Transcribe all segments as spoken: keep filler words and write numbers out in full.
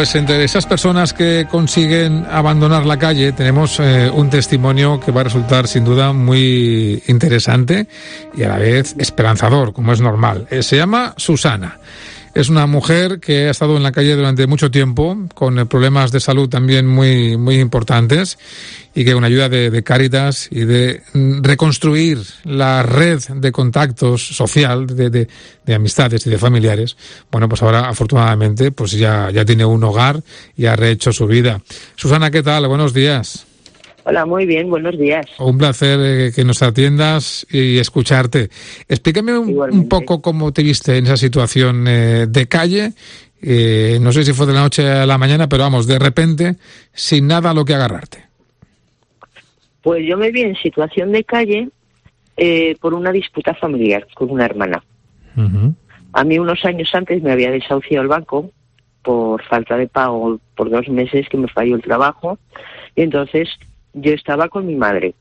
Pues entre esas personas que consiguen abandonar la calle tenemos eh, un testimonio que va a resultar sin duda muy interesante y a la vez esperanzador, como es normal. Eh, se llama Susana. Es una mujer que ha estado en la calle durante mucho tiempo, con problemas de salud también muy, muy importantes, y que con ayuda de, de Cáritas y de reconstruir la red de contactos social, de, de, de amistades y de familiares, bueno, pues ahora afortunadamente pues ya, ya tiene un hogar y ha rehecho su vida. Susana, ¿qué tal? Buenos días. Hola, muy bien, buenos días. Un placer eh, que nos atiendas y escucharte. Explícame un, un poco cómo te viste en esa situación eh, de calle. Eh, no sé si fue de la noche a la mañana, pero vamos, de repente, sin nada a lo que agarrarte. Pues yo me vi en situación de calle eh, por una disputa familiar con una hermana. Uh-huh. A mí unos años antes me había desahuciado el banco por falta de pago por dos meses que me falló el trabajo. Y entonces yo estaba con mi madre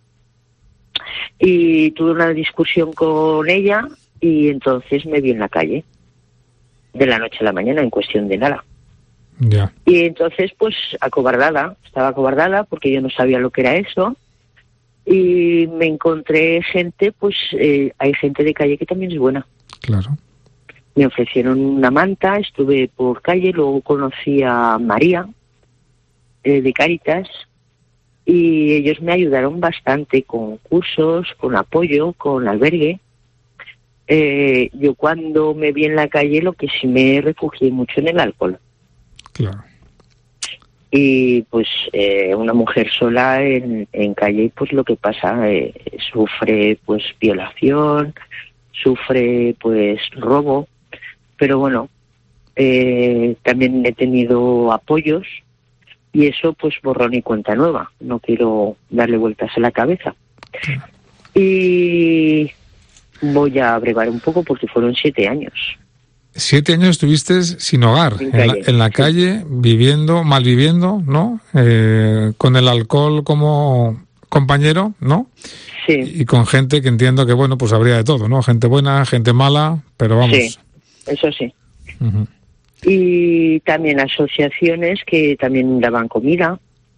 y tuve una discusión con ella y entonces me vi en la calle de la noche a la mañana en cuestión de nada. Yeah. Y entonces pues acobardada, estaba acobardada porque yo no sabía lo que era eso y me encontré gente, pues eh, hay gente de calle que también es buena. Claro. Me ofrecieron una manta, estuve por calle, luego conocí a María eh, de Cáritas. Y ellos me ayudaron bastante con cursos, con apoyo, con albergue. Eh, yo cuando me vi en la calle lo que sí me refugié mucho en el alcohol. Claro. Y pues eh, una mujer sola en, en calle, pues lo que pasa, eh, sufre pues violación, sufre pues robo. Pero bueno, eh, también he tenido apoyos. Y eso, pues, borrón y cuenta nueva. No quiero darle vueltas a la cabeza. Sí. Y voy a brevar un poco porque fueron siete años. Siete años estuviste sin hogar, en, en la, en la sí. calle, viviendo, malviviendo, ¿no? Eh, con el alcohol como compañero, ¿no? Sí. Y con gente que entiendo que, bueno, pues habría de todo, ¿no? Gente buena, gente mala, pero vamos. Sí, eso sí. Uh-huh. Y también asociaciones que también daban comida.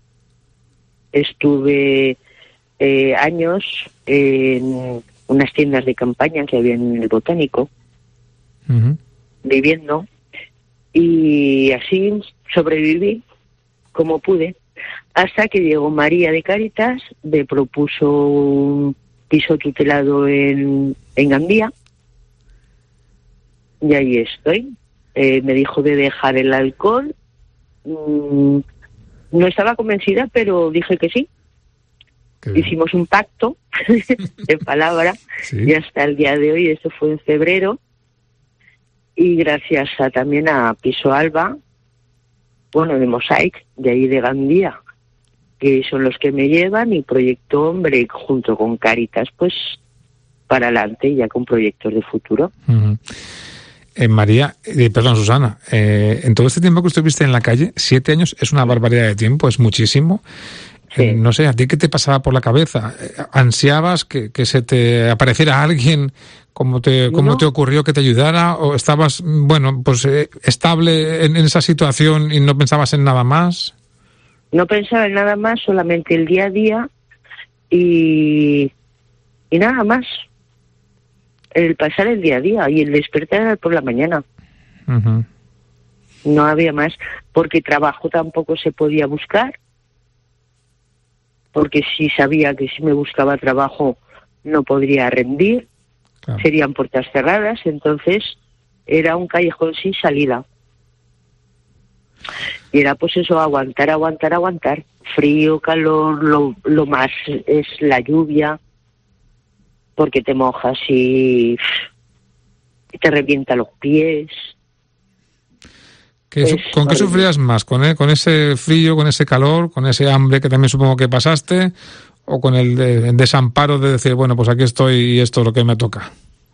Estuve eh, años en unas tiendas de campaña que había en el Botánico, uh-huh. viviendo, y así sobreviví como pude, hasta que llegó María de Cáritas, me propuso un piso tutelado en, en Gandía, y ahí estoy. Eh, me dijo de dejar el alcohol. Mm, no estaba convencida, pero dije que sí. Hicimos un pacto de palabra, ¿sí? Y hasta el día de hoy, esto fue en febrero, y gracias a, también a Piso Alba, bueno, de Mosaic, de ahí de Gandía, que son los que me llevan, y Proyecto Hombre, junto con Cáritas, pues, para adelante, ya con proyectos de futuro. Uh-huh. Eh, María, eh, perdón, Susana, eh, en todo este tiempo que estuviste en la calle, siete años es una barbaridad de tiempo, es muchísimo. Sí. Eh, no sé, ¿a ti qué te pasaba por la cabeza? ¿Ansiabas que, que se te apareciera alguien como te, como no. te ocurrió que te ayudara? ¿O estabas, bueno, pues eh, estable en, en esa situación y no pensabas en nada más? No pensaba en nada más, solamente el día a día y, y nada más. El pasar el día a día y el despertar por la mañana. Uh-huh. No había más, porque trabajo tampoco se podía buscar, porque si sabía que si me buscaba trabajo no podría rendir, claro. Serían puertas cerradas, entonces era un callejón sin salida. Y era pues eso, aguantar, aguantar, aguantar. Frío, calor, lo, lo más es la lluvia, porque te mojas y te revienta los pies. ¿Qué, es, ¿Con qué sufrías más? ¿Con, eh, ¿Con ese frío, con ese calor, con ese hambre que también supongo que pasaste? ¿O con el, de, el desamparo de decir, bueno, pues aquí estoy y esto es lo que me toca?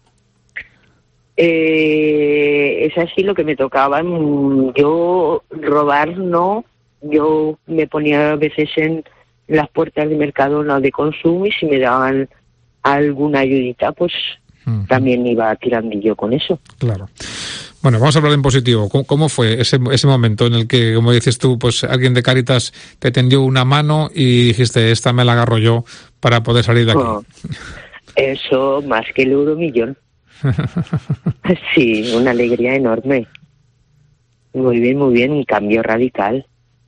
Eh, es así lo que me tocaba. Yo robar no, yo me ponía a veces en las puertas de Mercadona de consumo y si me daban alguna ayudita, pues uh-huh. también iba tirandillo con eso. Claro. Bueno, vamos a hablar en positivo. ¿Cómo, cómo fue ese, ese momento en el que, como dices tú, pues alguien de Cáritas te tendió una mano y dijiste, esta me la agarro yo para poder salir de aquí? Oh, eso más que el euromillón. Sí, una alegría enorme. Muy bien, muy bien, un cambio radical.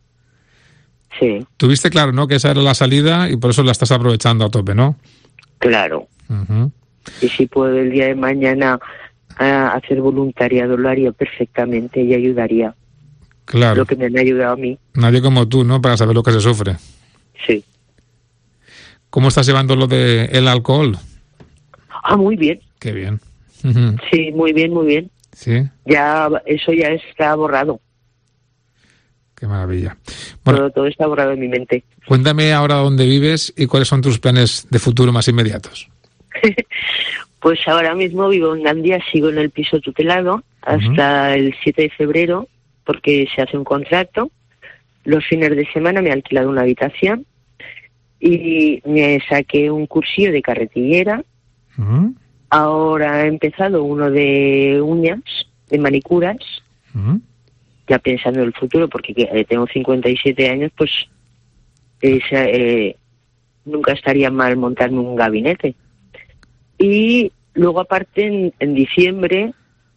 Sí. Tuviste claro, ¿no?, que esa era la salida y por eso la estás aprovechando a tope, ¿no? Claro. Uh-huh. Y si puedo el día de mañana a hacer voluntariado, lo haría perfectamente y ayudaría. Claro. Lo que me han ayudado a mí. Nadie como tú, ¿no?, para saber lo que se sufre. Sí. ¿Cómo estás llevando lo de el alcohol? Ah, muy bien. Qué bien. Uh-huh. Sí, muy bien, muy bien. Sí. Ya, eso ya está borrado. Qué maravilla. Bueno, todo, todo está borrado en mi mente. Cuéntame ahora dónde vives y cuáles son tus planes de futuro más inmediatos. Pues ahora mismo vivo en Gandía, sigo en el piso tutelado hasta uh-huh. el siete de febrero, porque se hace un contrato. Los fines de semana me he alquilado una habitación y me saqué un cursillo de carretillera. Uh-huh. Ahora he empezado uno de uñas, de manicuras. Uh-huh. Ya pensando en el futuro, porque tengo cincuenta y siete años, pues eh, eh, nunca estaría mal montarme un gabinete. Y luego aparte en, en diciembre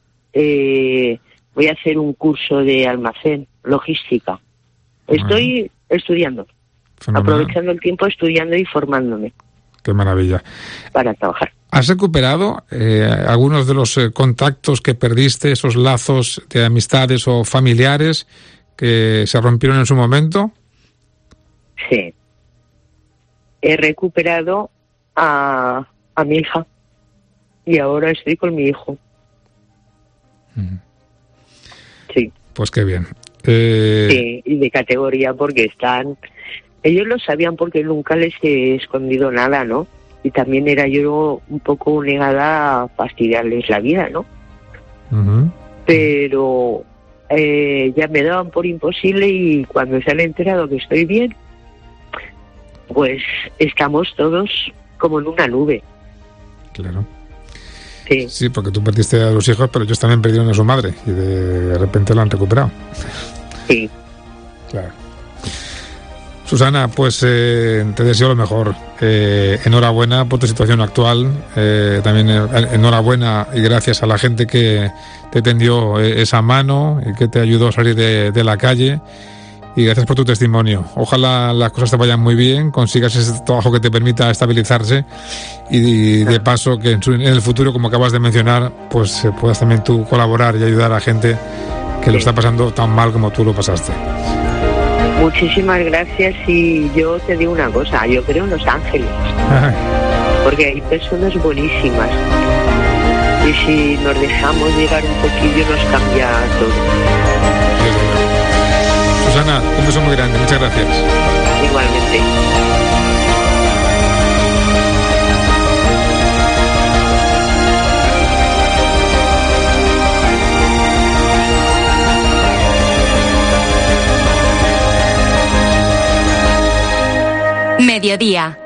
eh, voy a hacer un curso de almacén, logística. Estoy uh-huh. estudiando, Fenomenal. aprovechando el tiempo estudiando y formándome. Qué maravilla. Para trabajar. ¿Has recuperado eh, algunos de los eh, contactos que perdiste, esos lazos de amistades o familiares que se rompieron en su momento? Sí. He recuperado a, a mi hija y ahora estoy con mi hijo. Mm. Sí. Pues qué bien. Eh... Sí, y de categoría porque están... Ellos lo sabían porque nunca les he escondido nada, ¿no? Y también era yo un poco negada a fastidiarles la vida, ¿no? Uh-huh. Pero eh, ya me daban por imposible y cuando se han enterado que estoy bien, pues estamos todos como en una nube. Claro. Sí. Sí, porque tú perdiste a los hijos, pero ellos también perdieron a su madre y de repente la han recuperado. Sí. Claro. Susana, pues eh, te deseo lo mejor. Eh, enhorabuena por tu situación actual. Eh, también eh, enhorabuena y gracias a la gente que te tendió eh, esa mano y que te ayudó a salir de, de la calle. Y gracias por tu testimonio. Ojalá las cosas te vayan muy bien, consigas ese trabajo que te permita estabilizarse y, y de paso que en, su, en el futuro, como acabas de mencionar, pues eh, puedas también tú colaborar y ayudar a gente que lo está pasando tan mal como tú lo pasaste. Muchísimas gracias y yo te digo una cosa, yo creo en los ángeles, Ay. porque hay personas buenísimas y si nos dejamos llegar un poquillo nos cambia todo. Susana, un beso muy grande, muchas gracias. Igualmente. Mediodía,